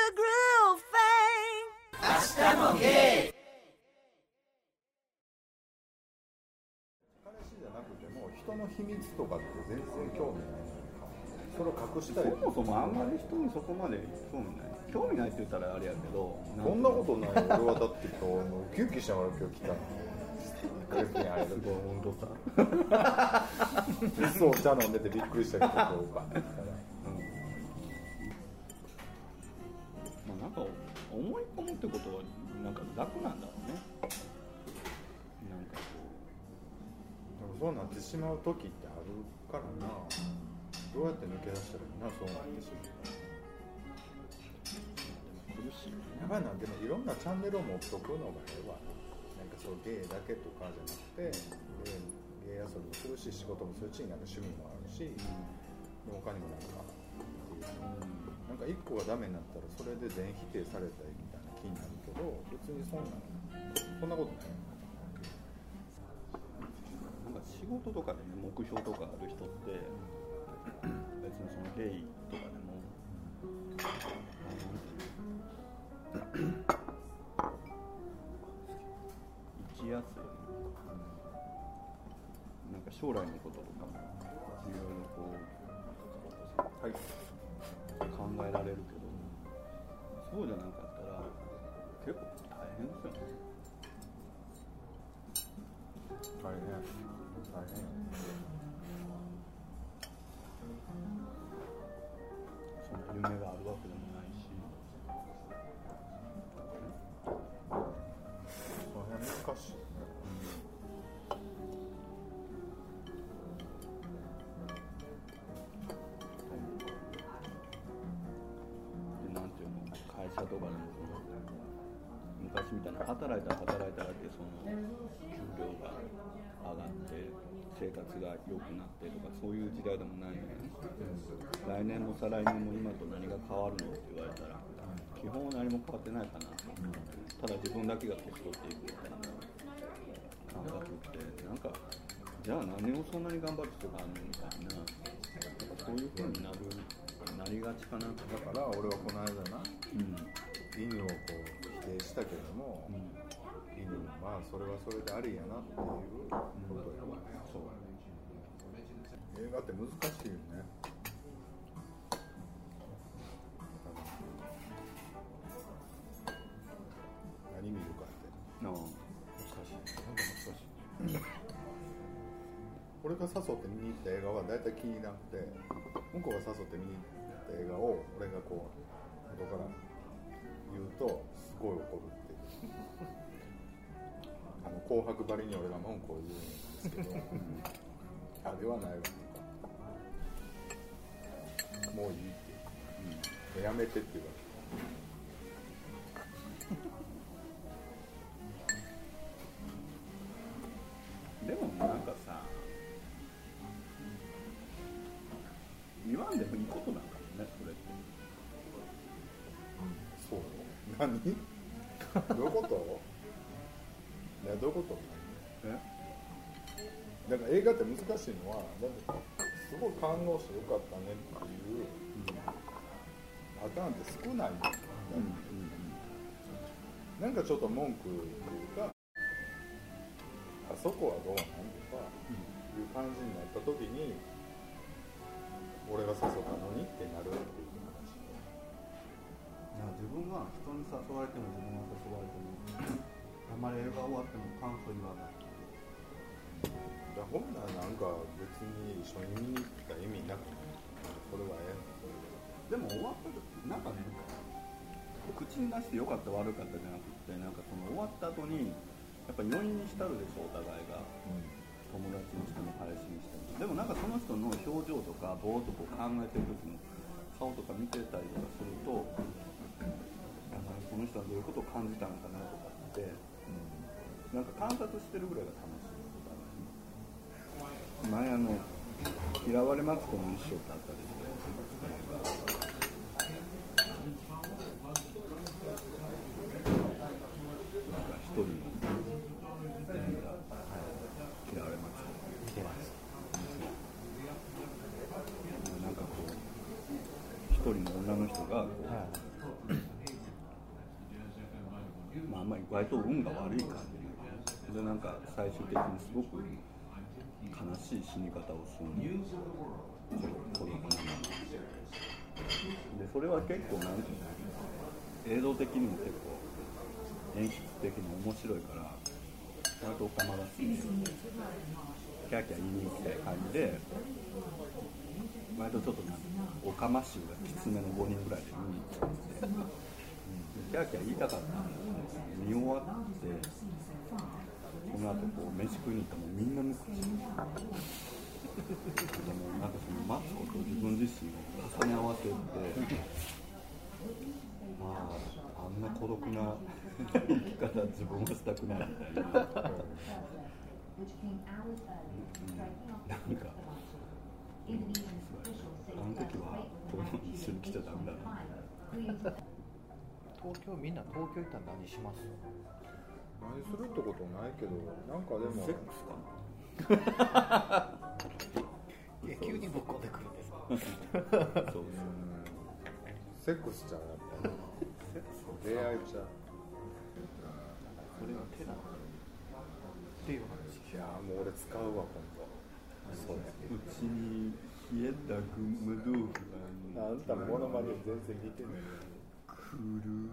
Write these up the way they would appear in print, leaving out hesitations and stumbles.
groove thing. 明日もゲイ。 彼氏じゃなくても人の秘密とかって全然興味ないのか。それを隠したい。 そもそもあんまり人にそこまで興味ない。興味ないって言ったらあれやけど。 そんなことない。俺はだって今日ウキウキしながら今日来たの。1ヶ月に会えると温度差。そうお茶飲んでてびっくりしたけど今日か。 なんか思い込むってことはなんか楽なんだろうね。なんかでもそうなってしまう時ってあるからな。どうやって抜け出したらいいな、そうなってしまう。 苦しい。 やばいな。でもいろんなチャンネルを持っとくのがええわ。なんかそうゲイだけとかじゃなくて、ゲイ遊びもするし、仕事もするし、なんか趣味もあるし、他にもなんかっていう。なんか一個がダメになったらそれで全否定されたいみたいな気になるけど、別にそんなことない。 なんか仕事とかでね、目標とかある人って別にそのゲイとかでも生きやすい、なんか将来のこととかいろいろこう、はい、考えられるけど、そうじゃなかったら結構大変ですよね。 大変。 その夢があるわけでもないし、 その辺難しい。 会社とかでも昔みたいな働いたらってその給料が上がって生活が良くなってとかそういう時代でもないので、来年も再来年も今と何が変わるのって言われたら基本は何も変わってないかなと、ただ自分だけが年取っていくみたいな感覚ってなんかじゃあ何をそんなに頑張る必要があるのみたいな、そういう風になりがちかな。 だから俺はこの間な、犬をこう否定したけども、犬はそれはそれでありやなっていうことやわ。そう映画って難しいよね。何見るかって難しい。俺が誘って見に行った映画は大体気になって、向こうが誘って見に行った映画を俺がこう後から言うとすごい怒るっていう紅白ばりに俺が文句を言うんですけどあれはないわとか、もういいって、やめてって言われてでもなんかさ、言わんでもいいことなんかもね、それって。 そう何どういうこといやどういうことだから映画って難しいのはだってすごい感動してよかったねっていうパターンって少ないんだよ、なんかちょっと文句っていうかあそこはどうなんとかいう感じになった時に俺が誘ったのにってなるっていう話。 自分は人に誘われても自分が誘われてもあんまり映画終わっても感想言わない。 ほんならなんか別に一緒に見に行った意味なくない。これはええの。でも終わった時なんかね、口に出して良かった悪かったじゃなくて、なんかその終わった後にやっぱ余韻に浸るでしょ、お互いが、友達にしても彼氏にしても。でもなんかその人の表情とかぼーっとこう考えてる時の顔とか見てたりとかすると、この人はどういうことを感じたのかなとかって、なんか観察してるぐらいが楽しい。前嫌われマツコの一生ってあったでしょ。なんか一人の嫌われマツコ見てます。なんかこう一人の女の人がこう、 まあ、意外と運が悪い感じで、なんか最終的にすごく悲しい死に方をするの孤独なままで、それは結構なんていうの、映像的にも結構演出的に面白いから割とオカマが好きでキャーキャー言いに行きたい感じで、割とちょっとなんかオカマ臭がきつめの5人ぐらいで見に行っちゃって、キャーキャー言いたかったんだけど見終わってこの後こう飯食いに行ったらもうみんな無口でもなんかそのマツコと自分自身を重ね合わせてまああんな孤独な生き方自分はしたくないみたいななんかあの時はこういうのに一緒に来ちゃダメだな東京、みんな東京行ったら何します？ 何するってことないけど、なんかでもセックスか急にぶっこんでくるんですか？ そうセックスちゃうやっぱり出会いちゃう。 それは手なのっていう話。 いやもう俺使うわ今度それ。 うちに冷えたグム豆腐があんたモノマネ全然似てない。 くる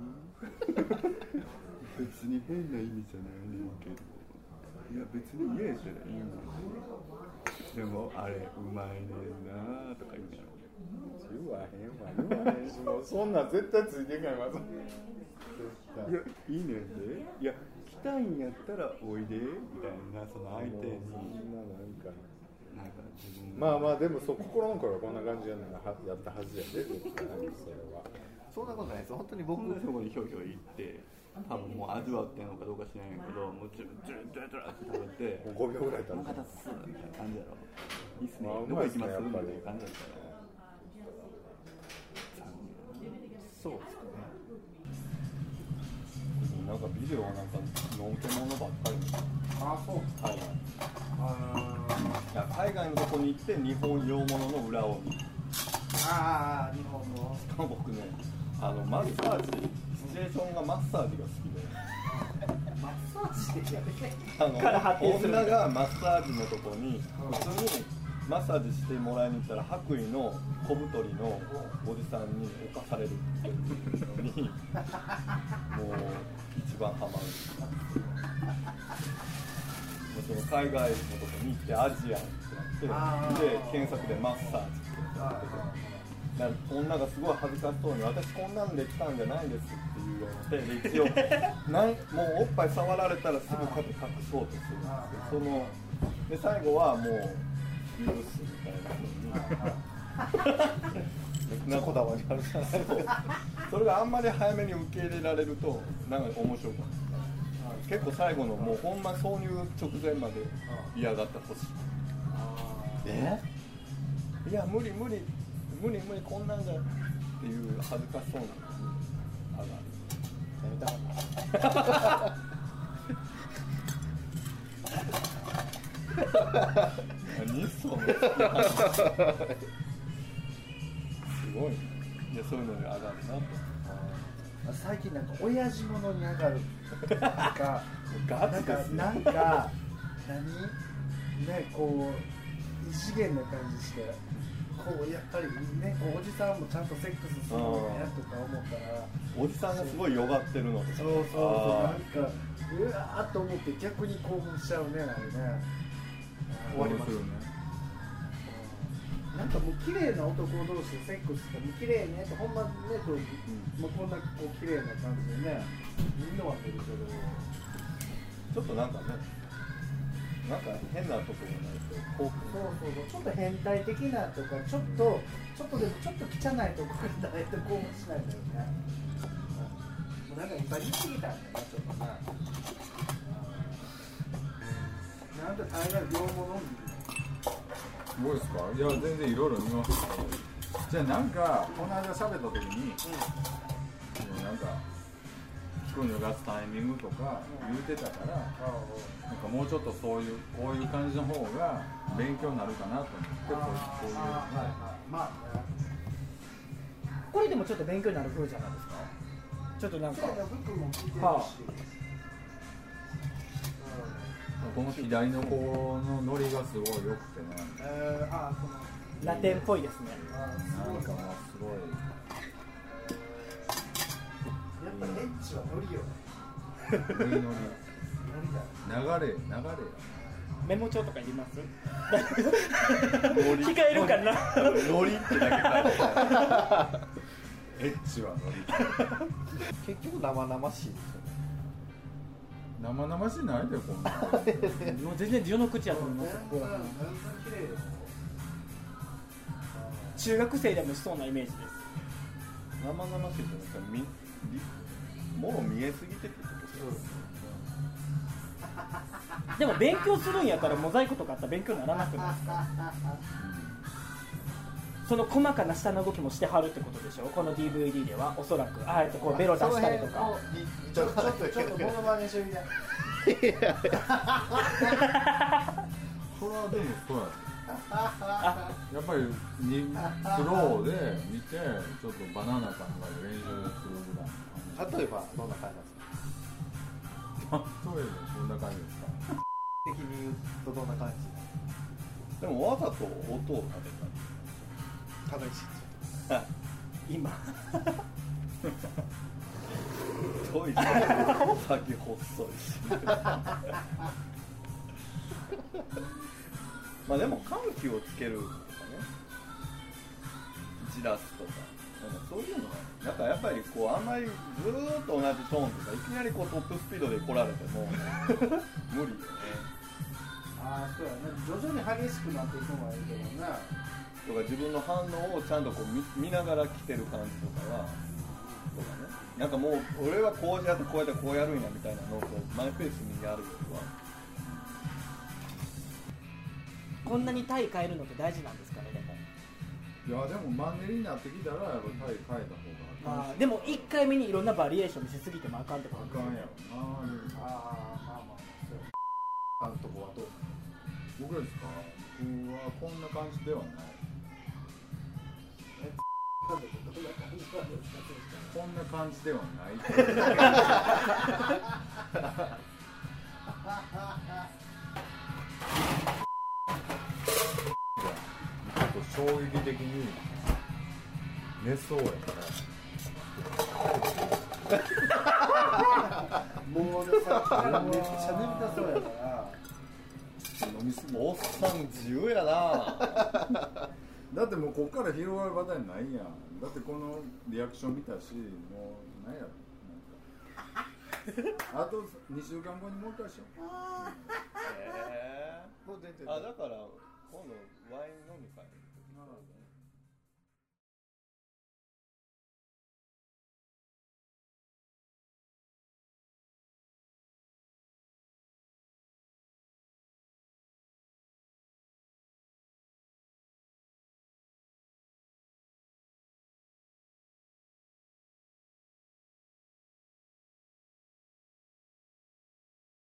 別に変な意味じゃないねんけど、いや別に言えたらいいのでもあれうまいねんなとか言うやろ。 言わへんし、もうそんなん絶対ついていかないわ。 いやいいねんで、いや来たいんやったらおいでみたいな、その相手になんか自分まあまあでもそう心の声はこんな感じやったはずやで絶対それは。 そんなことないです。本当に僕僕がそこにひょいひょい行って多分もう味わってんのかどうか知らないけど、もうジュルジュルジュルジュルって食べてもう5秒ぐらい経ってお腹立つみたいな感じやろ。いいっすね、 まあどこ行きますうまいっすねみたいな感じだったらそうですかね。 なんかビデオはなんかのんけものばっかり。 あそう海外。いや海外のとこに行って日本洋物の裏を見る。 ああ、日本のしかも僕ね、マッサージ、シチュエーションがマッサージが好きで、 マッサージでやるから発展する女がマッサージのとこに普通にマッサージしてもらいに行ったら白衣の小太りのおじさんに侵されるっていうのにもう一番ハマる。その海外のとこに行ってアジアンってなってで検索でマッサージってやってて。女がすごい恥ずかしそうに私こんなんで来たんじゃないですっていうような手で一応もうおっぱい触られたらすぐこうやって隠そうとするんですけど、で最後はもう許すみたいな風にめっちゃこだわりあるじゃないですか。それがあんまり早めに受け入れられるとなんか面白くない。結構最後のもうほんま挿入直前まで嫌がってほしい。いや無理こんなんじゃっていう恥ずかしそうなのに上がる。やめたか何そのすごいね。いやそういうのに上がるなと。 最近なんか親父ものに上がるかガチですね。 なんか何ねこう異次元な感じしてこうやっぱりねおじさんもちゃんとセックスするのやとか思ったらおじさんがすごいよがってるのとか。 そうなんかうわーっと思って逆に興奮しちゃうねあれね。 終わりますよね。 なんかもう綺麗な男同士でセックスしても綺麗ねってほんまねと、もうこんなこう綺麗な感じでねみんなは見るけどちょっとなんかねなんか変なところがないと興奮。 そうちょっと変態的なとかちょっとでもちょっと汚いところがないと興奮しないんだよね。もうなんかいっぱい言い過ぎたんだよなちょっとな。なんか大概両物見る。 すごいですか？いや全然いろいろ見ますけど、じゃあなんかこの間喋った時に、なんか服脱がすタイミングとか言うてたから、なんかもうちょっとそういうこういう感じの方が勉強になるかなと思ってこういうまあこれでもちょっと勉強になる風じゃないですか。ちょっとなんか服も着てるし、 この左の子のノリがすごい良くてね、 あこのラテンっぽいですね。 なんかもうすごいやっぱエッチはノリよね。 ノリノリノリだ。 流れメモ帳とかいります？聞かえるかな。 ノリってだけ書いてある。 エッチはノリ結局生々しいですよね。 生々しいないでこんなもう全然序の口やと思います。 綺麗よ。 中学生でもしそうなイメージです。 生々しいってなんかもろ見えすぎてってことですよ。 でも勉強するんやったらモザイクとかあったら勉強にならなくないですか？その細かな下の動きもしてはるってことでしょ。この DVD ではおそらくあえてこうベロ出したりとか。 ちょっとモノマネしてみたい。 それはでもそうややっぱりスローで見てちょっとバナナ考えて練習するぐらい。 例えばどんな感じなんですか？ 例えばそんな感じですか？ 的に言うとどんな感じ？ でもわざと音を立て試し今太いし先細いしまあでも緩急をつけるとかね、じらすとかそういうのがなんかやっぱりこうあんまりずーっと同じトーンとかいきなりこうトップスピードで来られても無理よね。 ああそうやね。徐々に激しくなっていくのはいいけどな。 とか自分の反応をちゃんとこう 見ながら来てる感じとかはとかね、なんかもう俺はこうやってこうやってこうやるんやみたいなのをこうマイペースにやるよりはこんなに体変えるのって大事なんですかね。でもいやでもマンネリになってきたらやっぱタイ変えた方がでも1回目にいろんなバリエーション見せすぎてもあかんってことあかんやろな。 ああのとこはどう？ 僕ですか？僕はこんな感じではない。こんな感じではないちょっと衝撃的に寝そうやからもうさっきからめっちゃ眠たそうやから。 飲みすぎおっさん自由やなだってもうこっから広がるパターンないやん。だってこのリアクション見たしもう何やろなんかあと2週間後にもう一回しよう。 もう全然あだから今度ワイン飲み会